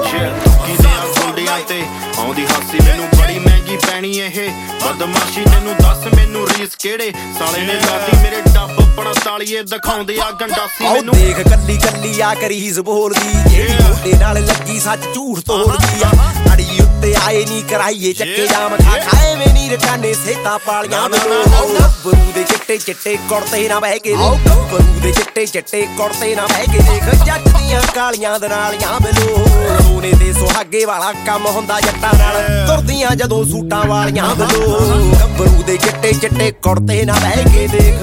ਤੇ ਆਉਂਦੀ ਹਾਸੀ ਮੈਨੂੰ ਬੜੀ ਮਹਿੰਗੀ ਪੈਣੀ ਇਹ ਬਦਮਾਸ਼ੀ ਤੈਨੂੰ ਦੱਸ ਮੈਨੂੰ ਰੀਸ ਕਿਹੜੇ ਸਾਲੇ ਨੇ ਲਾਤੀ ਮੇਰੇ ਡੱਬ 45 ਦਿਖਾਉਂਦੇ ਆ ਗੰਡਾਸੀ ਮੈਨੂੰ ਦੇਖ ਕੱਲੀ ਕੱਲੀ ਆ ਕਰੀਜ਼ ਬੋਲਦੀ ਜਿਹੜੀ ਮੋਢੇ ਨਾਲ ਲੱਗੀ ਸੱਚ ਝੂਠ ਤੋੜਦੀ ਆ ਅੜੀ ਉੱਤੇ ਆਏ ਨੀ ਕਰਾਈਏ ਚੱਕੇ ਜਾਮ ਖਾ ਖਾਏ ਵੇ ਨੀ ਰਕਾਨੇ ਸੇਤਾਂ ਪਾਲੀਆਂ ਮੈਨੂੰ ਗੱਭਰੂ ਦੇ ਚਿੱਟੇ ਚਿੱਟੇ ਕੁੜਤੇ ਨਾ ਬਹਿ ਕੇ ਗੱਭਰੂ ਦੇ ਚਿੱਟੇ ਚਿੱਟੇ ਕੁੜਤੇ ਨਾ ਬਹਿ ਕੇ ਦੇਖ ਜੱਟ ਦੀਆਂ ਕਾਲੀਆਂ ਦਨਾਲੀਆਂ ਮੈਨੂੰ ਸੋਨੇ ਦੇ ਸੁਹਾਗੇ ਵਾਲਾ ਕੰਮ ਹੁੰਦਾ ਜੱਟਾਂ ਨਾਲ ਤੁਰਦੀਆਂ ਜਦੋਂ ਸੂਟਾਂ ਵਾਲੀਆਂ ਮੈਨੂੰ ਗੱਭਰੂ ਦੇ ਚਿੱਟੇ ਚਿੱਟੇ ਕੁੜਤੇ ਨਾ ਬਹਿ ਕੇ ਦੇਖ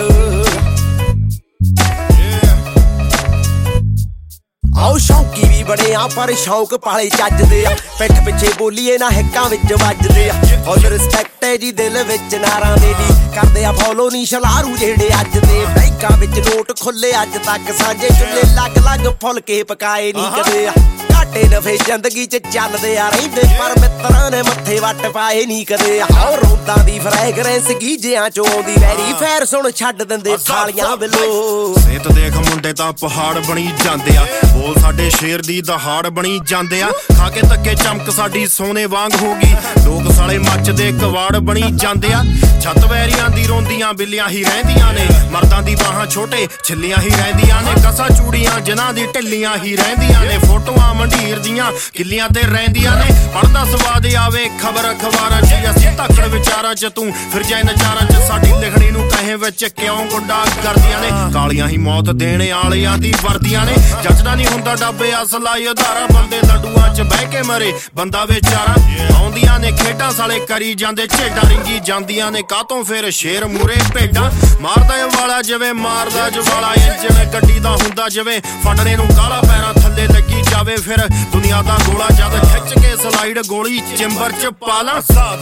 ਆਓ ਸ਼ੌਂਕੀ ਵੀ ਬੜੇ ਆ ਪਰ ਸ਼ੌਂਕ ਪਾਲੇ ਚੱਜਦੇ ਆ ਪਿੱਠ ਪਿੱਛੇ ਬੋਲੀਏ ਨਾ ਹਿੱਕਾਂ ਵਿੱਚ ਵੱਜਦੇ ਆ ਫੁੱਲ ਰਿਸਪੈਕਟ ਹੈ ਜੀ ਦਿਲ ਵਿੱਚ ਨਾਰਾਂ ਦੇ ਦੀ ਕਰਦੇ ਆ ਫੋਲੋ ਨੀ ਸ਼ਲਾਰੂ ਜਿਹੜੇ ਅੱਜ ਦੇ ਬੈਂਕਾਂ ਵਿੱਚ ਨੋਟ ਖੁੱਲੇ ਅੱਜ ਤੱਕ ਸਾਂਝੇ ਚੁੱਲੇ ਲੱਗ ਲੱਗ ਫੁੱਲ ਕੇ ਪਕਾਏ ਨੀ ਕਦੇ ਆ ਘਾਟੇ ਨਫੇ ਜ਼ਿੰਦਗੀ ਚ ਚੱਲਦੇ ਆ ਰਹਿੰਦੇ ਪਰ ਮਿੱਤਰਾਂ ਨੇ ਮੱਥੇ ਵੱਟ ਪਾਏ ਨੀ ਕਦੇ ਆਓ ਰੋਦਾਂ ਦੀ ਫਰੈਗਰੈਂਸ ਗੀਜਿਆਂ ਚੋਂ ਆਉਂਦੀ ਵੈਰੀ ਫੈਰ ਸੁਣ ਛੱਡ ਦਿੰਦੇ ਥਾਲੀਆਂ ਬਿਲੋ ਸੇਤ ਦੇਖ ਮੁੰਡੇ ਤਾਂ ਪਹਾੜ ਬਣੀ ਜਾਂਦੇ ਆ ਬੋਲ ਸਾਡੇ ਸ਼ੇਰ ਦੀ ਦਹਾੜ ਬਣੀ ਜਾਂਦੇ ਆ ਖਾ ਕੇ ਧੱਕੇ ਚਮਕ ਸਾਡੀ ਸੋਨੇ ਵਾਂਗ ਹੋ ਗਈ ਲੋਕ ਸਾਲੇ ਮੱਚਦੇ ਕਵਾੜ ਬਣੀ ਜਾਂਦੇ ਆ ਛੱਤ ਵੈਰੀਆਂ ਦੀ ਰੋਂਦੀਆਂ ਬਿੱਲੀਆਂ ਹੀ ਰਹਿੰਦੀਆਂ ਨੇ ਮਰਦਾਂ ਦੀ ਬਾਹਾਂ ਛੋਟੇ ਛਿੱਲੀਆਂ ਹੀ ਰਹਿੰਦੀਆਂ ਨੇ ਕਸਾਂ ਚੂੜੀਆਂ ਜਿਨ੍ਹਾਂ ਦੀ ਢਿੱਲੀਆਂ ਹੀ ਰਹਿੰਦੀਆਂ ਨੇ ਫੋਟੋਆਂ ਮੰਡੀਰ ਦੀਆਂ ਕਿੱਲੀਆਂ ਤੇ ਰਹਿੰਦੀਆਂ ਨੇ ਪੜਦਾ ਸਵਾਦ ਆਵੇ ਖਬਰ ਅਖਬਾਰਾਂ 'ਚ ਅਸੀਂ ਧੱਕੜ ਵਿਚਾਰਾਂ 'ਚ ਤੂੰ ਫਿਰ ਜਾਏ ਨਜ਼ਾਰਾਂ 'ਚ ਸਾਡੀ ਲਿਖਣੀ ਨੂੰ ਕਹੇ ਵਿੱਚ ਕਿਉਂ ਗੁੱਡਾ ਕਰਦੀਆਂ ਨੇ ਕਾਲੀਆਂ ਹੀ ਮੌਤ ਦੇਣੇ ਵਾਲਿਆਂ ਦੀ ਵਰਦੀਆਂ ਨੇ ਜੱਜਦਾ ਨਹੀਂ ਹੁੰਦਾ ਡੱਬੇ ਅਸਲਾਈ ਉਧਾਰਾ ਬੰਦੇ ਲੱਡੂਆਂ 'ਚ ਬਹਿ ਕੇ ਮਰੇ ਬੰਦਾ ਵਿਚਾਰਾ ਆਉਂਦੀਆਂ ਨੇ ਖੇਡਾਂ ਸਾਲੇ ਕਰੀ ਜਾਂਦੇ ਝੇਡਾਂ ਰਿੰਗੀ ਜਾਂਦੀਆਂ ਨੇ ਕਾਹਤੋਂ ਫਿਰ ਸ਼ੇਰ ਮੂਰੇ ਭੇਡਾਂ ਮਾਰਦਾ ਇਹ ਵਾਲਾ ਜਿਵੇਂ ਮਾਰਦਾ ਜਵਾਲਾ ਜਿਵੇਂ ਗੱਡੀ ਦਾ ਹੁੰਦਾ ਜਿਵੇਂ ਫੜਨੇ ਨੂੰ ਕਾਲਾ ਪੈਰਾਂ ਥੱਲੇ ਲੱਗੀ ਜਾਵੇ ਫਿਰ ਦੁਨੀਆ ਦਾ ਗੋਲਾ ਜਦ ਖਿੱਚ ਕੇ ਸਲਾਈਡ ਗੋਲੀ ਚੈਂਬਰ 'ਚ ਪਾ ਲਾਂ ਸਾਥ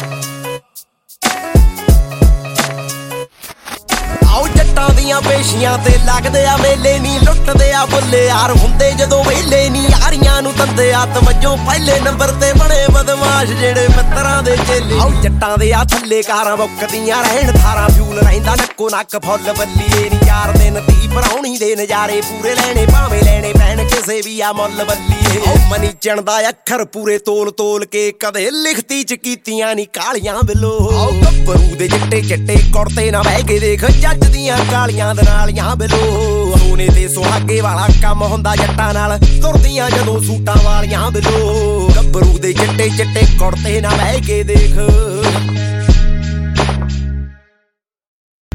ਆਓ ਜੱਟਾਂ ਦੀਆਂ ਪੇਸ਼ੀਆਂ ਤੇ ਲੱਗਦੇ ਆ ਮੇਲੇ ਨੀ ਲੁੱਟਦੇ ਆ ਬੁੱਲੇ ਯਾਰ ਹੁੰਦੇ ਜਦੋਂ ਵੇਲੇ ਨੀ ਯਾਰੀਆਂ ਨੂੰ ਦੰਦੇ ਆ ਤਵੱਜੋ ਪਹਿਲੇ ਨੰਬਰ ਤੇ ਬਣੇ ਬਦਮਾਸ਼ ਜਿਹੜੇ ਮਿੱਤਰਾਂ ਦੇ ਚੇਲੇ ਆਓ ਜੱਟਾਂ ਦੇ ਆ ਥੱਲੇ ਕਾਰਾਂ ਮੁੱਕਦੀਆਂ ਰਹਿਣ ਥਾਰਾਂ ਫਿਊਲ ਰਹਿੰਦਾ ਨੱਕੋ ਨੱਕ ਫੁੱਲ ਬੱਲੀਏ ਨੀ ਯਾਰ ਦਿਨ ਦੀ ਭਰਾਉਣੀ ਦੇ ਨਜ਼ਾਰੇ ਪੂਰੇ ਲੈਣੇ ਭਾਵੇਂ ਲੈਣੇ ਪੈਣ ਕਿਸੇ ਵੀ ਆ ਮੁੱਲ ਬੱਲੀਏ ਆਓ ਮਨੀ ਚਣਦਾ ਅੱਖਰ ਪੂਰੇ ਤੋਲ ਤੋਲ ਕੇ ਕਦੇ ਲਿਖਤੀ ਚ ਕੀਤੀਆਂ ਨੀ ਕਾਲੀਆਂ ਬਿੱਲੋ ਆਓ ਗੱਭਰੂ ਦੇ ਚਿੱਟੇ ਚਿੱਟੇ ਕੁੜਤੇ ਨਾ ਬਹਿ ਕੇ ਦੇਖ ਜੱਜ ਦੀਆਂ ਕਾਲੀਆਂ ਦਨਾਲੀਆਂ ਬਿਲੋ ਸੋਨੇ ਤੇ ਸੁਹਾਗੇ ਵਾਲਾ ਕੰਮ ਹੁੰਦਾ ਜੱਟਾਂ ਨਾਲ ਤੁਰਦੀਆਂ ਜਦੋਂ ਸੂਟਾਂ ਵਾਲੀਆਂ ਬਿਲੋ ਗੱਭਰੂ ਦੇ ਚਿੱਟੇ ਚਿੱਟੇ ਕੁੜਤੇ ਨਾ ਬਹਿ ਕੇ ਦੇਖ